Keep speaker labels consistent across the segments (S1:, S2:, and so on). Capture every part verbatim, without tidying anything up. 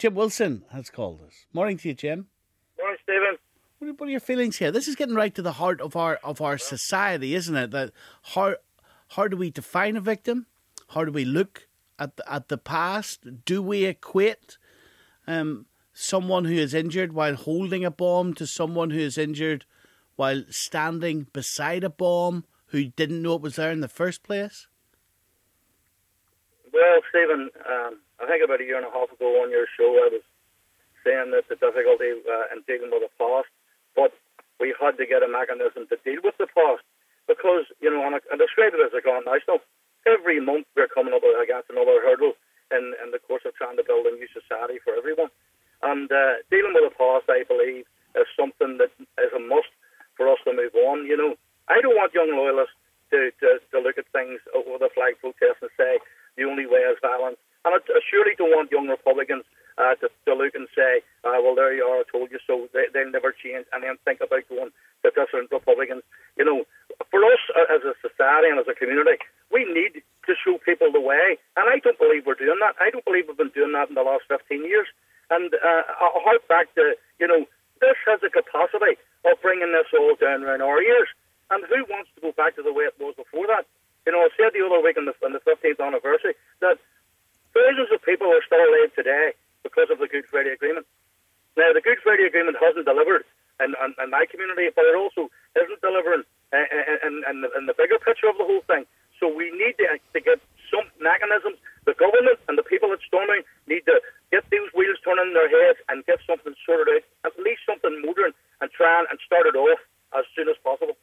S1: Jim Wilson has called us. Morning to you, Jim.
S2: Morning, Stephen.
S1: What are, what are your feelings here? This is getting right to the heart of our of our society, isn't it? That how how do we define a victim? How do we look at the, at the past? Do we equate um, someone who is injured while holding a bomb to someone who is injured while standing beside a bomb who didn't know it was there in the first place?
S2: Well, Stephen, um, I think about a year and a half ago on your show, I was saying that the difficulty uh, in dealing with the past, but we had to get a mechanism to deal with the past because, you know, and I, I describe it as a gone national. Every month we're coming up against another hurdle in, in the course of trying to build a new society for everyone. And uh, dealing with the past, I believe, is something that is a must for us to move on. You know, I don't want young loyalists to, to, to look at things over the flag protest and say the only way is violence. And I, I surely don't want young Republicans uh, to, to look and say, uh, well, there you are, I told you so, they, they'll never change, and then think about going to different Republicans. You know, for us uh, as a society and as a community, we need to show people the way. And I don't believe we're doing that. I don't believe we've been doing that in the last fifteen years. And uh, I'll hark back to, you know, this has the capacity of bringing this all down around our ears. And who wants to go back to the way it was before that? You know, I said the other week on the, on the fifteenth anniversary that thousands of people are still alive today because of the Good Friday Agreement. Now, the Good Friday Agreement hasn't delivered in, in, in my community, but it also isn't delivering in, in, in, the, in the bigger picture of the whole thing. So we need to, to get some mechanisms. The government and the people that's storming need to get these wheels turning in their heads and get something sorted out, at least something modern, and try and start it off as soon as possible.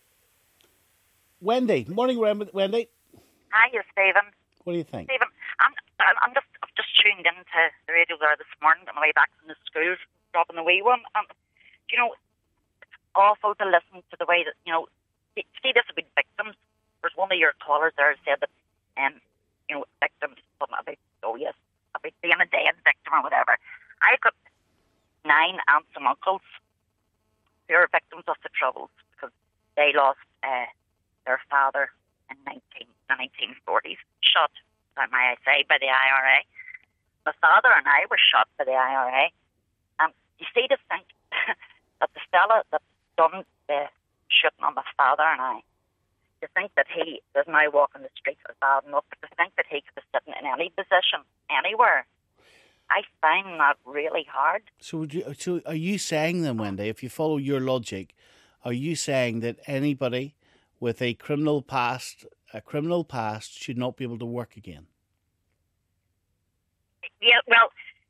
S1: Wendy. Morning, Wendy.
S3: Hiya, Stephen.
S1: What do you think?
S3: Stephen, I'm, I'm just I've just tuned into the radio there this morning on my way back from the school, dropping the wee one. And, you know, it's awful to listen to the way that, you know, see this about victims. There's one of your callers there said that, um, you know, victims, something about, oh yes, about being a dead victim or whatever. I've got nine aunts and uncles who are victims of the Troubles because they lost uh, their father in nineteen, the nineteen forties, shot, may I say, by the I R A. My father and I were shot by the I R A. And you see, to think that the fella that done the shooting on my father and I, to think that he is now walking the streets is bad enough, but to think that he could be sitting in any position, anywhere, I find that really hard.
S1: So, would you? So, are you saying then, Wendy, if you follow your logic, are you saying that anybody with a criminal past, a criminal past, should not be able to work again?
S3: Yeah, well,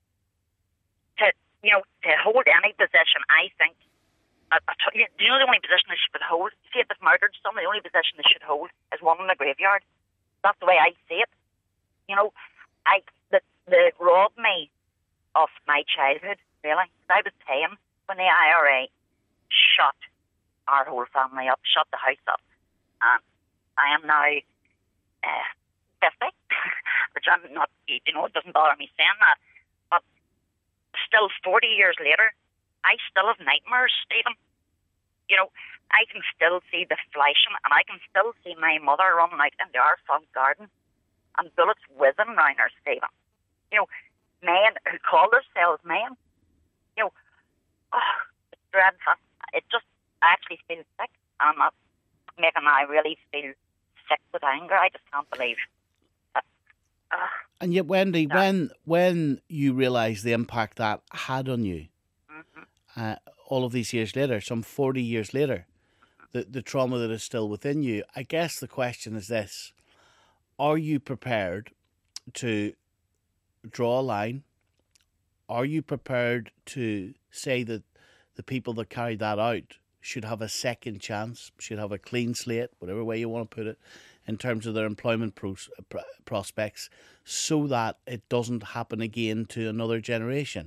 S3: to you know, to hold any position, I think. Uh, you know, the only position they should hold. See, if they've murdered someone, the only position they should hold is one in the graveyard. That's the way I see it. You know, I the the robbed me of my childhood. Really, I was ten when the I R A shot our whole family up, shot the house up. And I am now uh, fifty, which I'm not, you know, it doesn't bother me saying that. But still, forty years later, I still have nightmares, Stephen. You know, I can still see the flashing, and I can still see my mother running out into our front garden and bullets whizzing around her, Stephen. You know, men who call themselves men. You know, oh, it's dreadful. It just, I actually feel sick. I'm not making I really feel sick with anger. I just can't believe that. Uh,
S1: and yet, Wendy,
S3: yeah.
S1: when when you realise the impact that had on you,
S3: mm-hmm.
S1: uh, all of these years later, some forty years later, the, the trauma that is still within you, I guess the question is this: are you prepared to draw a line? Are you prepared to say that the people that carried that out should have a second chance, should have a clean slate, whatever way you want to put it, in terms of their employment pros- prospects, so that it doesn't happen again to another generation?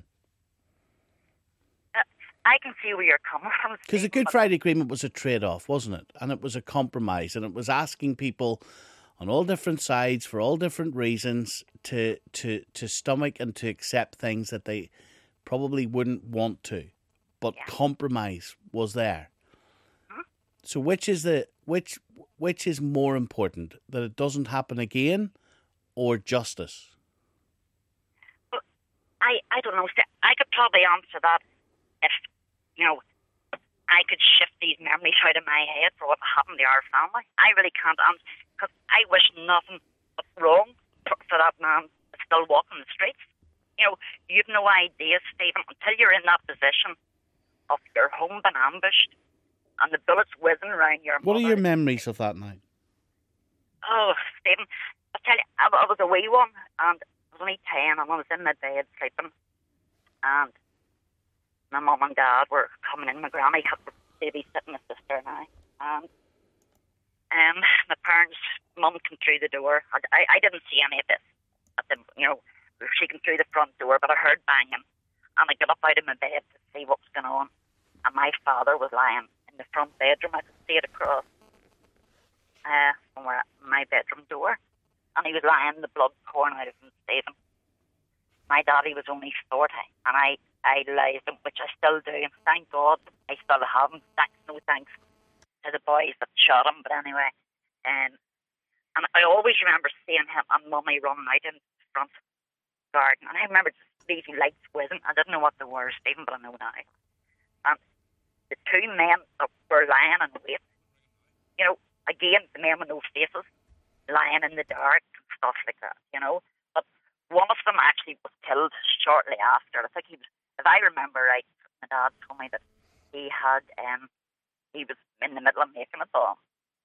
S3: Uh, I can see where you're coming from.
S1: Because the Good Friday Agreement was a trade-off, wasn't it? And it was a compromise, and it was asking people on all different sides, for all different reasons, to to, to stomach and to accept things that they probably wouldn't want to. But
S3: yeah.
S1: compromise was there.
S3: Hmm?
S1: So which is the which which is more important, that it doesn't happen again, or justice?
S3: But I I I don't know. I could probably answer that if, you know, I could shift these memories out of my head for what happened to our family. I really can't answer, because I wish nothing but wrong for, for that man that's still walking the streets. You know, you've no idea, Stephen, until you're in that position of your home being ambushed and the bullets whizzing around your
S1: What
S3: mother.
S1: are your memories of that night?
S3: Oh, Stephen, I tell you, I, I was a wee one, and I was only ten, and I was in my bed sleeping, and my mum and dad were coming in. My granny had the babysitting my sister and I, and um, my parents' mum came through the door. I, I, I didn't see any of this. At the, you know, she came through the front door, but I heard banging, and I got up out of my bed to see what was going on, and my father was lying in the front bedroom. I could see it across uh, from where, my bedroom door, and he was lying, the blood pouring out of him, Stephen. My daddy was only forty, and I idolised him, which I still do, and thank God I still have him. Thanks, no thanks to the boys that shot him, but anyway. Um, and I always remember seeing him and Mummy running out in the front garden, and I remember these lights whizzing. I didn't know what they were, Stephen, but I know now. And the two men that were lying in wait, you know, again, the men with no faces, lying in the dark and stuff like that, you know. But one of them actually was killed shortly after. I think he was, if I remember right, my dad told me that he had, um, he was in the middle of making a bomb.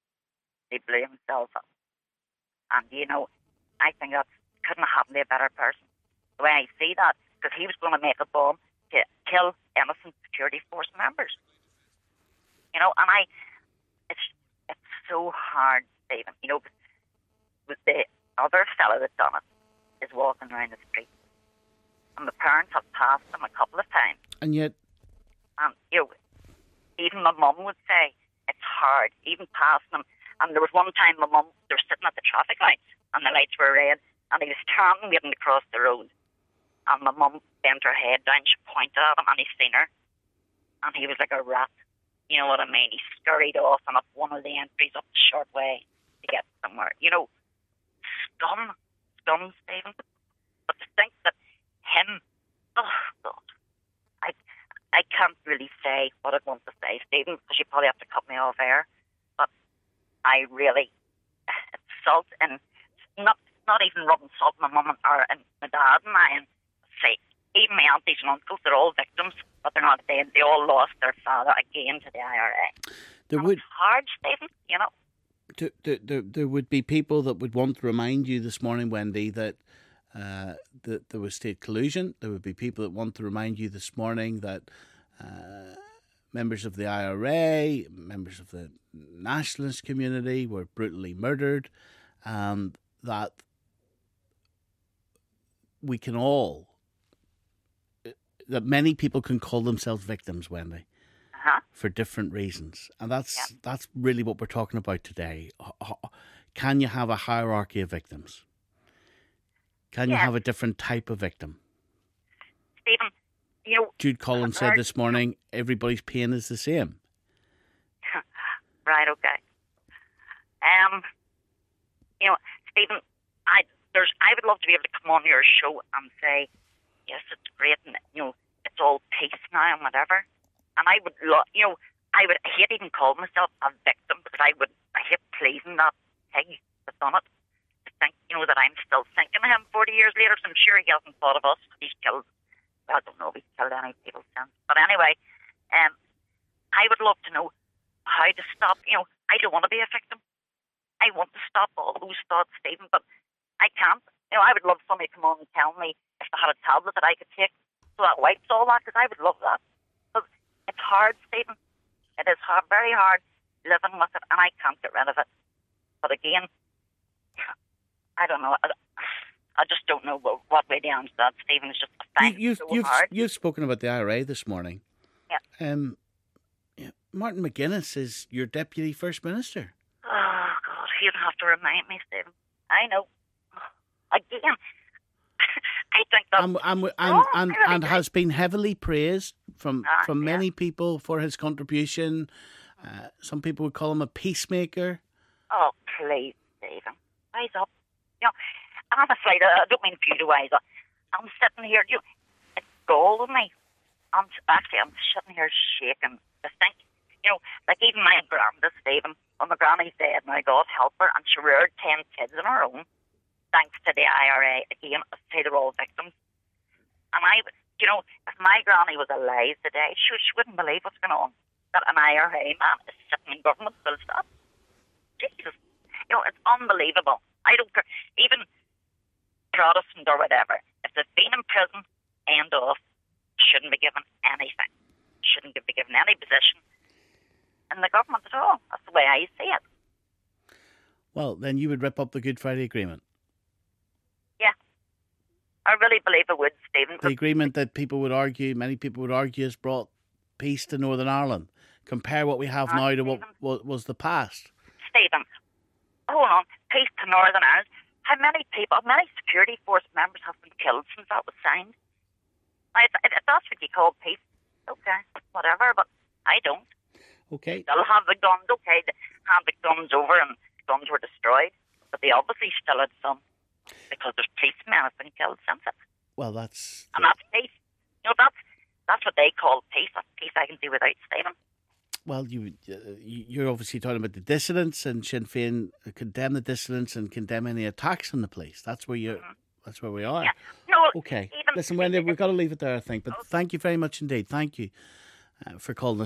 S3: He blew himself up. And, you know, I think that couldn't have happened to a better person. The way I see that, because he was going to make a bomb to kill innocent security force members. You know, and I, it's it's so hard, Stephen. You know, with the other fellow that done it is walking around the street, and the parents have passed him a couple of times.
S1: And yet,
S3: and you know, even my mum would say it's hard, even passing him. And there was one time my mum, they were sitting at the traffic lights, and the lights were red, and he was standing waiting to cross the road. And my mum bent her head down, she pointed at him, and he seen her, and he was like a rat. You know what I mean? He scurried off and up one of the entries up the short way to get somewhere. You know, scum, scum, Stephen. But to think that him, oh God, I, I can't really say what I want to say, Stephen, because you probably have to cut me off air. But I really, it's salt, and not not even rubbing salt in my mum and, or, and my dad and I, and say, even my aunties and uncles, they're all victims, but they're not dead. They all lost their father again to the I R A.
S1: There
S3: and
S1: would
S3: it's hard, Stephen, you know.
S1: to, to, there, there would be people that would want to remind you this morning, Wendy, that uh, that there was state collusion. There would be people that want to remind you this morning that uh, members of the I R A, members of the nationalist community were brutally murdered, and that we can all, that many people can call themselves victims, Wendy,
S3: Uh-huh.
S1: for different reasons. And that's
S3: Yeah.
S1: that's really what we're talking about today. Can you have a hierarchy of victims? Can you
S3: Yeah.
S1: have a different type of victim?
S3: Stephen, you know...
S1: Jude Collins said this morning, everybody's pain is the same.
S3: Right, okay. Um, you know, Stephen, I there's I would love to be able to come on your show and say, yes, it's great, and you know, it's all peace now and whatever. And I would, lo- you know, I would I hate even calling myself a victim, because I would I hate pleasing that pig that's done it. To think, you know, that I'm still thinking of him forty years later. So I'm sure he hasn't thought of us. He's killed. I don't know if he's killed any people since. But anyway, um, I would love to know how to stop. You know, I don't want to be a victim. I want to stop all those thoughts, Stephen, but I can't. You know, I would love somebody to come on and tell me if they had a tablet that I could take so that wipes all that, because I would love that. But it's hard, Stephen. It is hard, very hard living with it, and I can't get rid of it. But again, I don't know. I, I just don't know what, what way to answer that, Stephen. It's just I find
S1: You, you've,
S3: it so
S1: you've,
S3: hard.
S1: you've spoken about the I R A this morning.
S3: Yeah.
S1: Um, yeah, Martin McGuinness is your Deputy First Minister.
S3: Oh, God, you don't have to remind me, Stephen. I know. Again, I think that's
S1: And, and, and,
S3: wrong,
S1: and,
S3: really.
S1: and has been heavily praised from,
S3: Ah,
S1: from
S3: yeah.
S1: many people for his contribution. Uh, some people would call him a peacemaker.
S3: Oh, please, Stephen. Wise up. You know, honestly, I don't mean for you to wise up. I'm sitting here, you know, gall with me. I'm actually I'm sitting here shaking to think. You know, like even my grandma, Stephen, when my granny's dead now, God help her, and she reared ten kids on her own, thanks to the I R A. Again, I say they're all victims. And I, you know, if my granny was alive today, she, she wouldn't believe what's going on. That an I R A man is sitting in government full stop. Jesus. You know, it's unbelievable. I don't care. Even Protestant or whatever, if they've been in prison, end off, shouldn't be given anything. Shouldn't be given any position in the government at all. That's the way I see it.
S1: Well, then you would rip up the Good Friday Agreement.
S3: Yeah. I really believe it would, Stephen.
S1: The agreement that people would argue, many people would argue, has brought peace to Northern Ireland. Compare what we have
S3: uh,
S1: now to
S3: Stephen,
S1: what, what was the past.
S3: Stephen, hold on. Peace to Northern Ireland. How many people, how many security force members have been killed since that was signed? Now, if, if that's what you call peace, okay, whatever, but I don't.
S1: Okay.
S3: They'll have the guns, okay, they hand the guns over and guns were destroyed, but they obviously still had some because there's policemen have been killed since it.
S1: Well, that's...
S3: And that's peace. You know, that's, that's what they call peace. That's peace I can do without Stephen.
S1: Well, you, uh, you're obviously talking about the dissidents, and Sinn Féin condemn the dissidents and condemn any attacks on the police. That's where you. Mm-hmm. That's where we are.
S3: Yeah. No,
S1: okay.
S3: Even,
S1: Listen, Wendy, we've got to leave it there, I think. But thank you very much indeed. Thank you uh, for calling us.